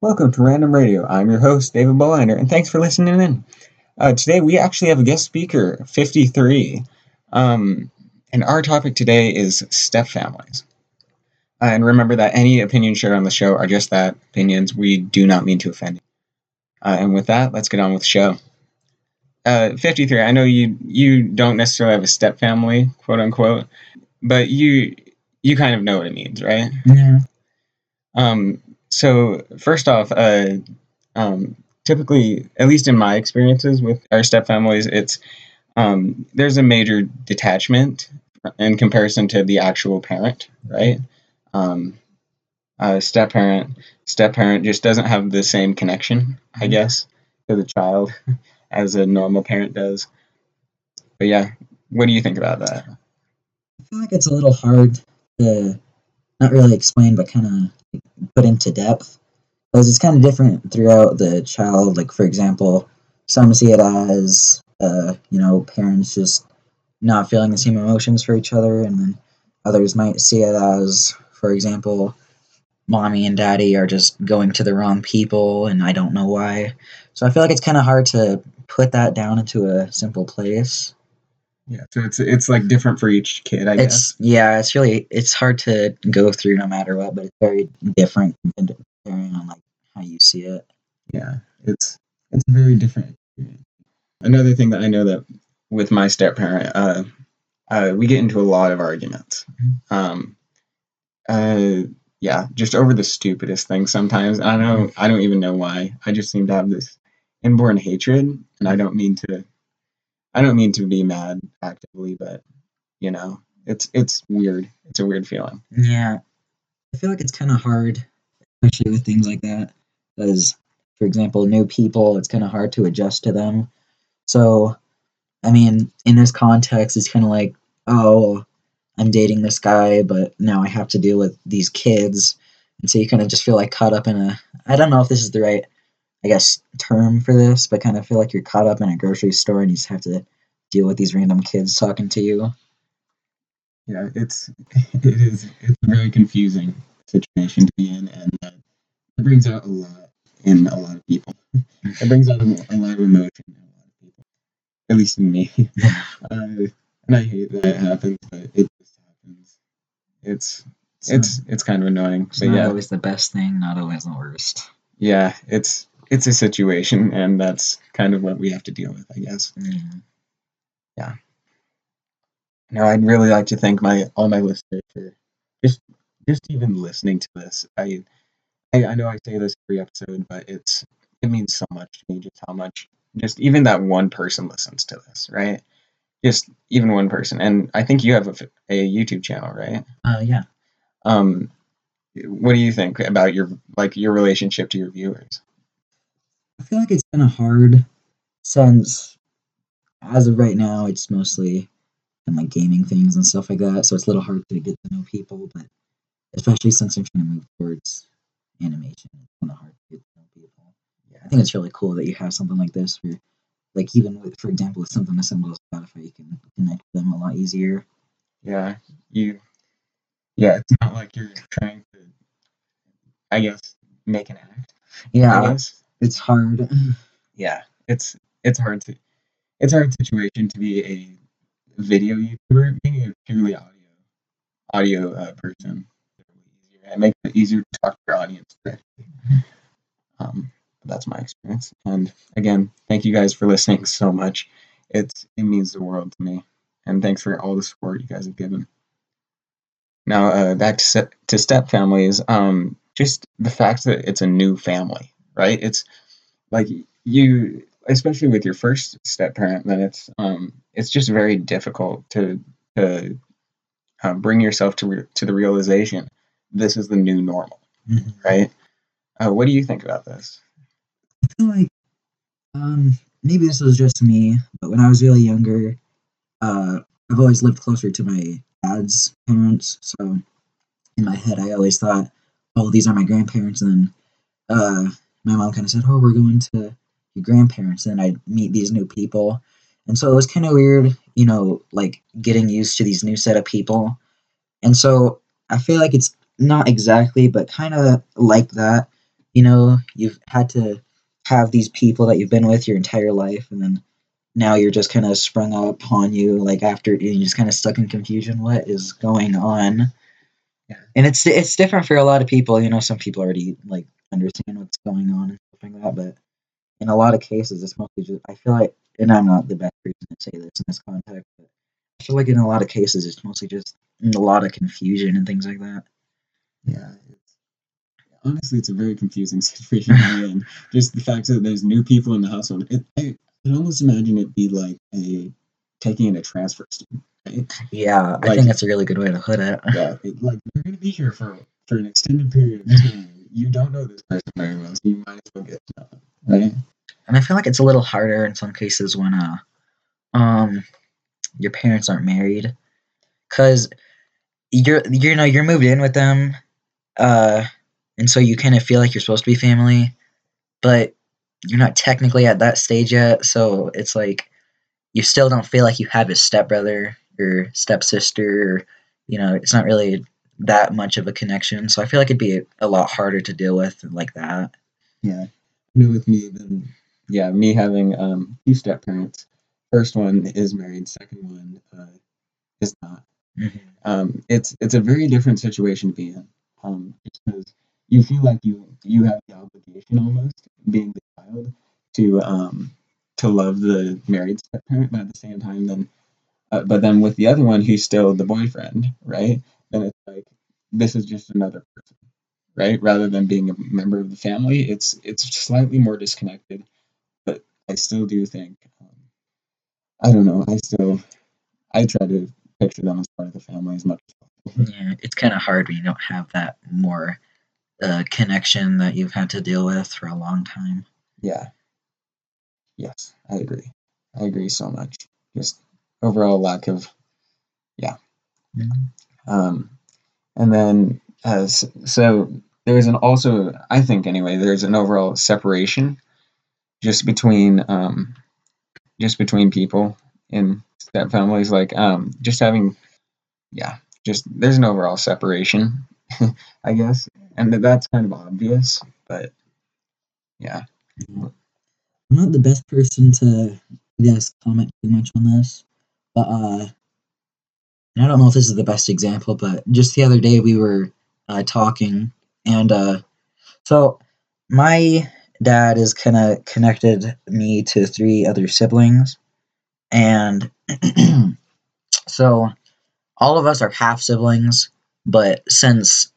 Welcome to Random Radio. I'm your host, David Bolander, and thanks for listening in. Today we actually have a guest speaker, 53. And our topic today is step families. And remember that any opinions shared on the show are just that, opinions. We do not mean to offend you. And with that, let's get on with the show. 53, I know you don't necessarily have a step family, quote unquote, but you kind of know what it means, right? Yeah. So first off, typically, at least in my experiences with our step families, it's there's a major detachment in comparison to the actual parent, right? Step parent just doesn't have the same connection, I guess, to the child as a normal parent does. But yeah, what do you think about that? I feel like it's a little hard to not really explain, but kind of put into depth because it's kind of different throughout the child. Like, for example, some see it as, parents just not feeling the same emotions for each other, and then others might see it as, for example, mommy and daddy are just going to the wrong people, and I don't know why. So I feel like it's kind of hard to put that down into a simple place. Yeah, so it's like different for each kid, I guess. It's hard to go through no matter what, but it's very different depending on like how you see it. Yeah, it's very different. Another thing that I know that with my step parent, we get into a lot of arguments. Yeah, just over the stupidest things sometimes. I don't even know why. I just seem to have this inborn hatred, and I don't mean to be mad actively, but it's weird. It's a weird feeling. Yeah, I feel like it's kind of hard, especially with things like that, because, for example, new people, it's kind of hard to adjust to them. So, I mean, in this context, it's kind of like, oh, I'm dating this guy, but now I have to deal with these kids. And so you kind of just feel like caught up in I don't know if this is the right, I guess, term for this, but kind of feel like you're caught up in a grocery store and you just have to deal with these random kids talking to you. Yeah, it's a very confusing situation to be in, and it brings out a lot in a lot of people. It brings out a lot of emotion in a lot of people, at least in me. And I hate that it happens, but it just happens. It's kind of annoying. It's not always the best thing, not always the worst. Yeah, it's a situation, and that's kind of what we have to deal with, I guess. Mm-hmm. Yeah. Now, I'd really like to thank all my listeners for just even listening to this. I know I say this every episode, but it means so much to me, just how much just even that one person listens to this, right? Just even one person. And I think you have a YouTube channel, right? Yeah. What do you think about your relationship to your viewers? I feel like it's kind of hard since, as of right now, it's mostly in like gaming things and stuff like that. So it's a little hard to get to know people, but especially since I'm trying to move towards animation, it's kind of hard to get to know people. Yeah. I think it's really cool that you have something like this where, like, even with, for example, with something as simple as Spotify, you can connect with them a lot easier. Yeah, it's not like you're trying to, I guess, make an act. Yeah, I guess it's hard. Yeah, it's hard situation to be a video YouTuber. Being a purely audio person, it makes it easier to talk to your audience directly. That's my experience. And again, thank you guys for listening so much. It means the world to me. And thanks for all the support you guys have given. Now, back to step families. Just the fact that it's a new family, right? It's like you, especially with your first step parent, then it's just very difficult to bring yourself to the realization this is the new normal, right? What do you think about this? I feel like maybe this was just me, but when I was really younger, I've always lived closer to my dad's parents, so in my head I always thought, oh, these are my grandparents, and then my mom kind of said, oh, we're going to your grandparents, and I'd meet these new people, and so it was kind of weird, like getting used to these new set of people, and so I feel like it's not exactly, but kind of like that, you've had to have these people that you've been with your entire life, and then now you're just kind of sprung upon you, like after you're just kind of stuck in confusion. What is going on? Yeah. And it's different for a lot of people. Some people already like understand what's going on and stuff like that, but in a lot of cases, it's mostly just I feel like, and I'm not the best person to say this in this context, but I feel like in a lot of cases, it's mostly just a lot of confusion and things like that. Yeah, honestly, it's a very confusing situation to be in. Just the fact that there's new people in the household. I can almost imagine it be like taking in a transfer student, right? Yeah, I Like, think that's a really good way to put it. yeah, like they're going to be here for an extended period of time. You don't know this person very well, so you might as well get to know them, right? And I feel like it's a little harder in some cases when um your parents aren't married, because you're moved in with them, uh, and so you kind of feel like you're supposed to be family, but you're not technically at that stage yet. So it's like you still don't feel like you have a stepbrother or stepsister. Or, it's not really that much of a connection. So I feel like it'd be a lot harder to deal with like that. Yeah. I know with me, then, yeah, me having two step parents. First one is married. Second one is not. It's a very different situation to be in. Just because you feel like you have the obligation almost being the child to love the married step parent, but at the same time, but then with the other one, who's still the boyfriend, right? Then it's like this is just another person, right? Rather than being a member of the family, it's slightly more disconnected. But I still do think, I don't know. I try to picture them as part of the family as much as possible. Yeah, it's kind of hard when you don't have that more connection that you've had to deal with for a long time. Yeah. Yes, I agree. I agree so much. Just overall lack of, yeah. Um, and then so there's an also I think anyway there's an overall separation just between people in step families, like just having, yeah, just there's an overall separation, I guess, and that's kind of obvious, but yeah. I'm not the best person to, I guess, comment too much on this, but and I don't know if this is the best example, but just the other day we were talking, and so my dad is kind of connected me to three other siblings, and so all of us are half siblings, but since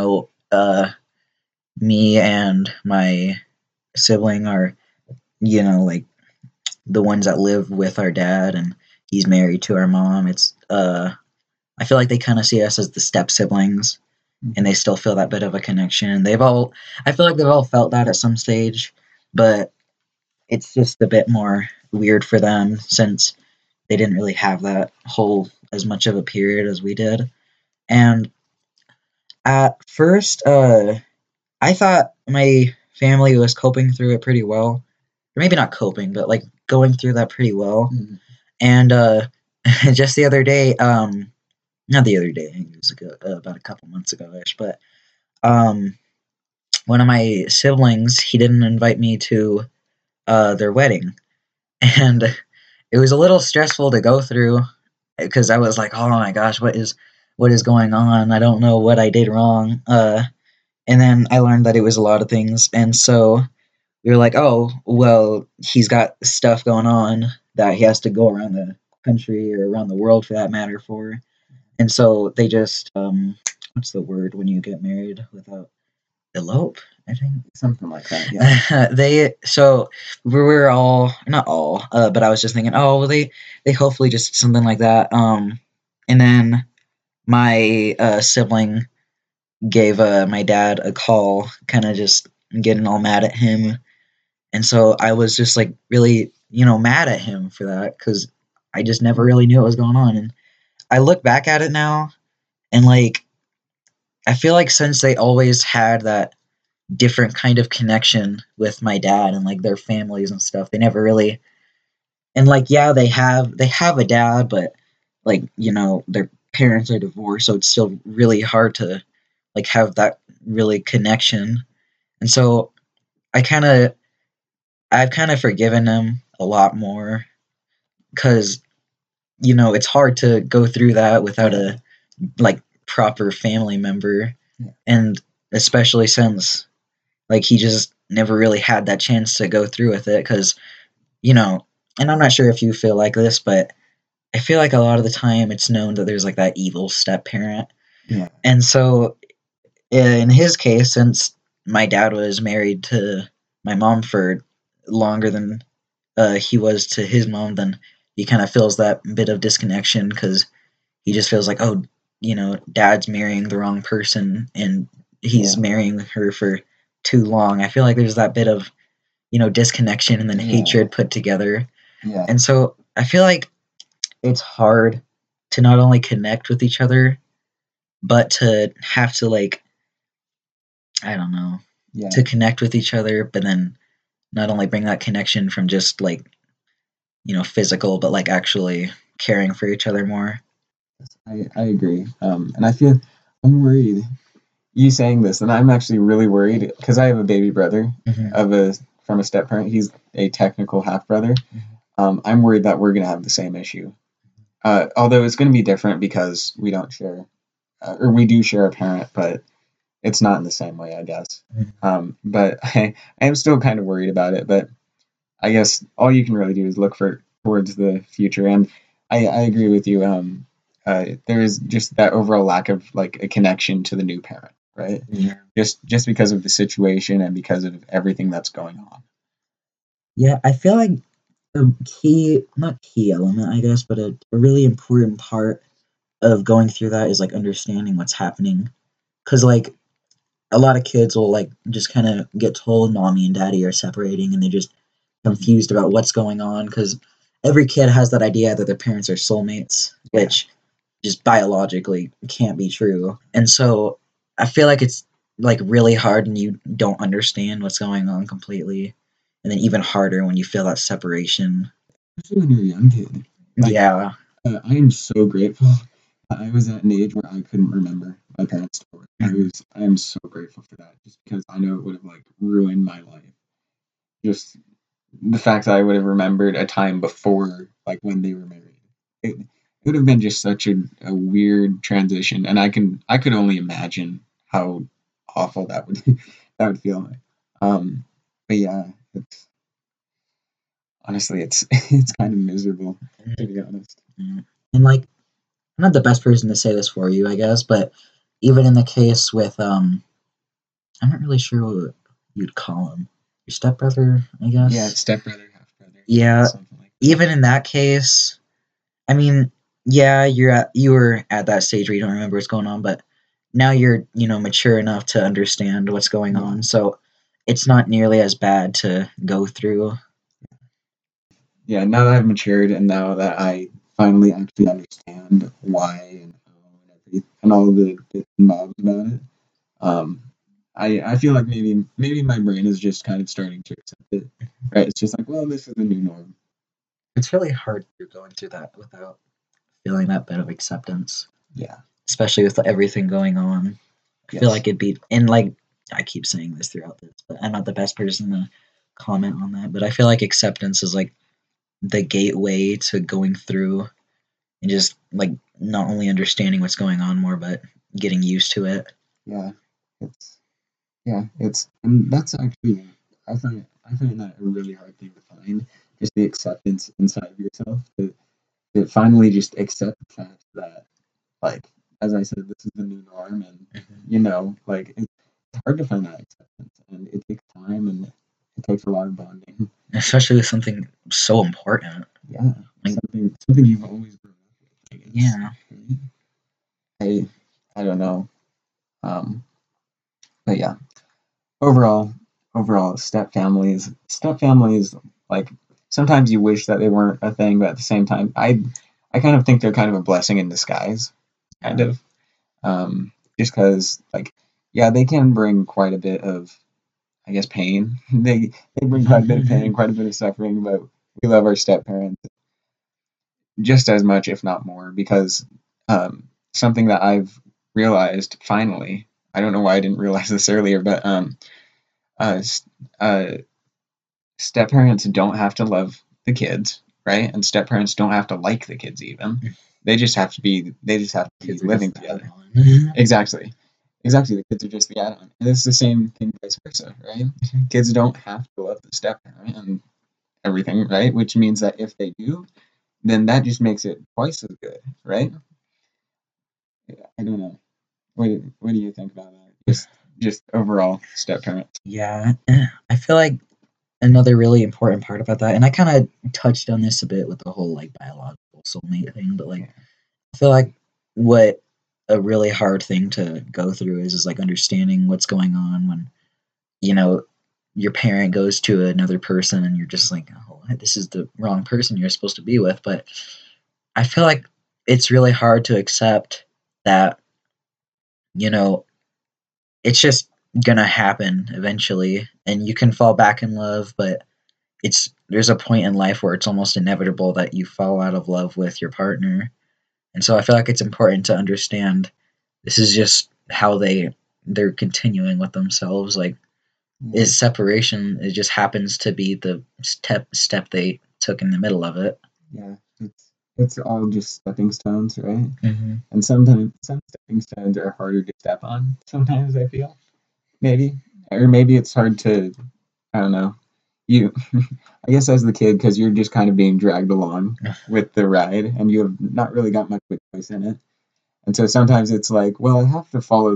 me and my sibling are like the ones that live with our dad, and he's married to our mom, it's I feel like they kind of see us as the step siblings, and they still feel that bit of a connection. I feel like they've all felt that at some stage, but it's just a bit more weird for them since they didn't really have that whole as much of a period as we did. And at first, I thought my family was coping through it pretty well. Or maybe not coping, but like going through that pretty well. And just the other day, not the other day, I think it was about a couple months ago-ish, but one of my siblings, he didn't invite me to their wedding. And it was a little stressful to go through because I was like, oh my gosh, what is going on? I don't know what I did wrong. And then I learned that it was a lot of things. And so we were like, oh, well, he's got stuff going on that he has to go around the country or around the world for that matter for. And so they just, what's the word when you get married without elope? I think something like that. Yeah. So we were all not all, but I was just thinking, oh, well, they hopefully just something like that. And then my sibling gave my dad a call, kind of just getting all mad at him, and so I was just like really mad at him for that because I just never really knew what was going on, and I look back at it now, and like I feel like since they always had that different kind of connection with my dad and like their families and stuff, they never really, and like yeah, they have a dad, but like their parents are divorced, so it's still really hard to like have that really connection. And so I kind of I've kind of forgiven him a lot more because it's hard to go through that without a like proper family member, Yeah. and especially since like he just never really had that chance to go through with it because and I'm not sure if you feel like this, but I feel like a lot of the time it's known that there's like that evil step parent. Yeah. And so in his case, since my dad was married to my mom for longer than he was to his mom, then he kind of feels that bit of disconnection because he just feels like, oh, dad's marrying the wrong person and he's marrying her for too long. I feel like there's that bit of, disconnection and then hatred put together. Yeah. And so I feel like it's hard to not only connect with each other, but to have to like, I don't know, Yeah. to connect with each other, but then not only bring that connection from just like, physical, but like actually caring for each other more. I agree. And I feel I'm worried. You saying this, and I'm actually really worried because I have a baby brother from a step parent. He's a technical half brother. I'm worried that we're gonna have the same issue. Although it's gonna be different because we don't share, or we do share a parent, but it's not in the same way, I guess. But I am still kind of worried about it. But I guess all you can really do is look towards the future. And I agree with you. There is just that overall lack of like a connection to the new parent, right? Yeah. Just because of the situation and because of everything that's going on. Yeah, I feel like a not key element, I guess, but a really important part of going through that is like understanding what's happening. Because like a lot of kids will like just kind of get told mommy and daddy are separating and they're just confused about what's going on because every kid has that idea that their parents are soulmates, which just biologically can't be true. And so I feel like it's like really hard when you don't understand what's going on completely. And then even harder when you feel that separation. Especially when you're a young kid. Like, Yeah. I am so grateful. I was at an age where I couldn't remember my parents' story. I am so grateful for that, just because I know it would have like ruined my life. Just the fact that I would have remembered a time before, like when they were married. It would have been just such a weird transition, and I could only imagine how awful that would that would feel like. But yeah, it's honestly it's kind of miserable, to be honest. And like I'm not the best person to say this for you, I guess, but even in the case with I'm not really sure what you'd call him. Your stepbrother, I guess. Yeah, stepbrother, half brother. Yeah. Something like that. Even in that case, I mean, yeah, you were at that stage where you don't remember what's going on, but now you're, mature enough to understand what's going on. So it's not nearly as bad to go through. Yeah, now that I've matured and now that I finally actually understand why and how and everything and all the bits and bobs about it, um, I feel like maybe my brain is just kind of starting to accept it. Right? It's just like, well, this is the new norm. It's really hard going through that without feeling that bit of acceptance. Yeah. Especially with everything going on. I feel like it'd be, and like I keep saying this throughout this, but I'm not the best person to comment on that. But I feel like acceptance is like the gateway to going through and just like not only understanding what's going on more, but getting used to it. Yeah, it's and that's actually I find that a really hard thing to find, just the acceptance inside of yourself to finally just accept the fact that, like, as I said, this is the new norm, and like it's hard to find that acceptance, and it takes time, and it takes a lot of bonding. Especially with something so important. Yeah, Like, something you've always grown up with. I guess. Yeah. I don't know, but yeah, overall, step families, like sometimes you wish that they weren't a thing, but at the same time, I kind of think they're kind of a blessing in disguise, kind of. Just because, like, yeah, they can bring quite a bit of, I guess, pain. They bring quite a bit of pain, quite a bit of suffering, but we love our step parents just as much, if not more, because something that I've realized finally. I don't know why I didn't realize this earlier, but uh, step parents don't have to love the kids, right? And step parents don't have to like the kids even. They just have to be living together. Exactly. Exactly. The kids are just the add-on. And it's the same thing vice versa, right? Kids don't have to love the step parent and everything, right? Which means that if they do, then that just makes it twice as good, right? I don't know. What do you think about that? Just overall step parents. Yeah, I feel like another really important part about that, and I kind of touched on this a bit with the whole like biological soulmate thing, but like I feel like what a really hard thing to go through is like understanding what's going on when you know your parent goes to another person and you're just like, oh, this is the wrong person you're supposed to be with. But I feel like it's really hard to accept that you know it's just gonna happen eventually, and you can fall back in love, but there's a point in life where it's almost inevitable that you fall out of love with your partner. And so I feel like it's important to understand this is just how they're continuing with themselves. Like is separation, it just happens to be the step they took in the middle of it. Yeah, it's all just stepping stones, right? Mm-hmm. And sometimes some stepping stones are harder to step on. Sometimes I feel maybe, or maybe it's hard to. I don't know. You, I guess as the kid, because you're just kind of being dragged along with the ride, and you have not really got much of a choice in it. And so sometimes it's like, well, I have to follow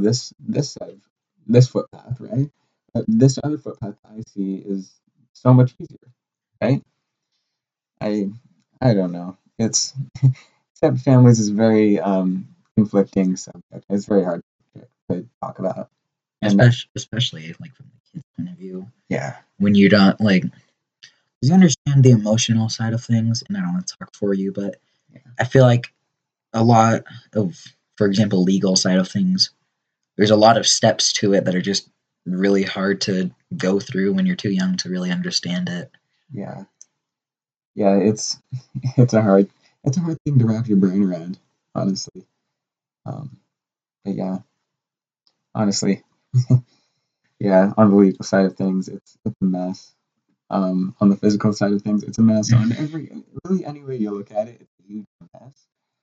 this footpath, right? But this other footpath I see is so much easier, right? I I don't know. It's step families is very conflicting subject. It's very hard to talk about. And Especially like from the kid's point of view, yeah, when you don't like, 'cause you understand the emotional side of things, and I don't want to talk for you, but I feel like a lot of, for example, legal side of things, there's a lot of steps to it that are just really hard to go through when you're too young to really understand it. yeah, yeah. It's a hard thing to wrap your brain around, honestly. Um, but yeah, honestly, yeah. On the legal side of things, it's a mess. On the physical side of things, it's a mess. On really any way you look at it, it's a huge mess.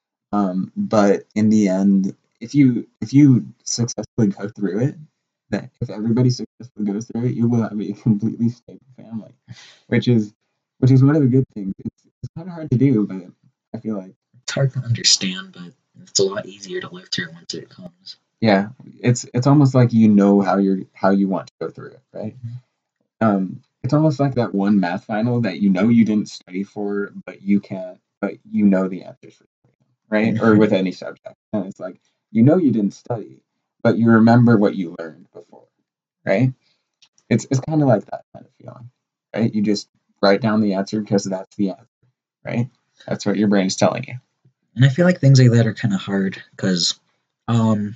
But in the end, if you successfully go through it, that if everybody successfully goes through it, you will have a completely stable family, which is one of the good things. It's kind of hard to do, but I feel like It's hard to understand, but it's a lot easier to live through once it comes. yeah, it's almost like you know how you want to go through it, right? It's almost like that one math final that you know you didn't study for, but you know the answers for, right? Or with any subject, and it's like you know you didn't study, but you remember what you learned before, right? It's kind of like that kind of feeling, right? You just write down the answer because that's the answer, right? That's what your brain is telling you. And I feel like things like that are kind of hard because, um,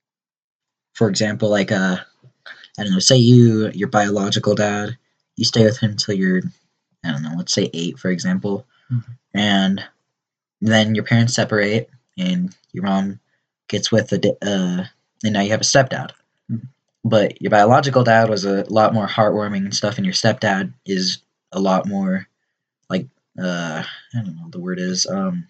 for example, like I don't know, say your biological dad, you stay with him till you're, I don't know, let's say 8, for example, and then your parents separate, and your mom gets with and now you have a stepdad. But your biological dad was a lot more heartwarming and stuff, and your stepdad is a lot more like I don't know what the word is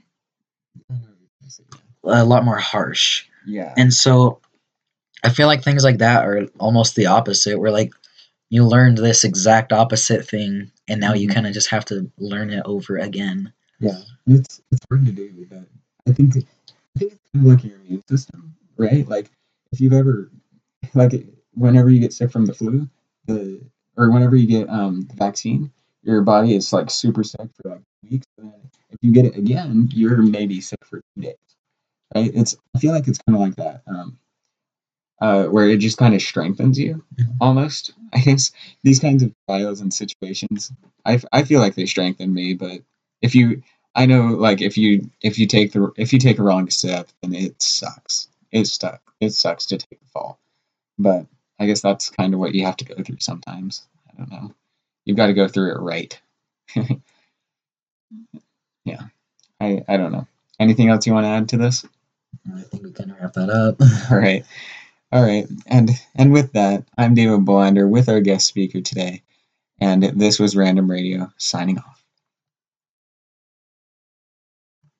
a lot more harsh. Yeah. And so I feel like things like that are almost the opposite. Where like you learned this exact opposite thing, and now you kind of just have to learn it over again. Yeah, it's hard to do, but I think it's kind of like your immune system, right? Like if you've ever like whenever you get sick from the flu, the or whenever you get the vaccine, your body is like super sick for like weeks, and then if you get it again, you're maybe sick for 2 days, right? I feel like it's kind of like that, where it just kind of strengthens you almost. I guess these kinds of trials and situations, I feel like they strengthen me, but if you I know like if you take a wrong step, then it sucks. It sucks to take the fall. But I guess that's kind of what you have to go through sometimes. I don't know. You've got to go through it right. Yeah. I don't know. Anything else you want to add to this? I think we can wrap that up. All right. All right, and with that, I'm David Bolander with our guest speaker today, and this was Random Radio signing off.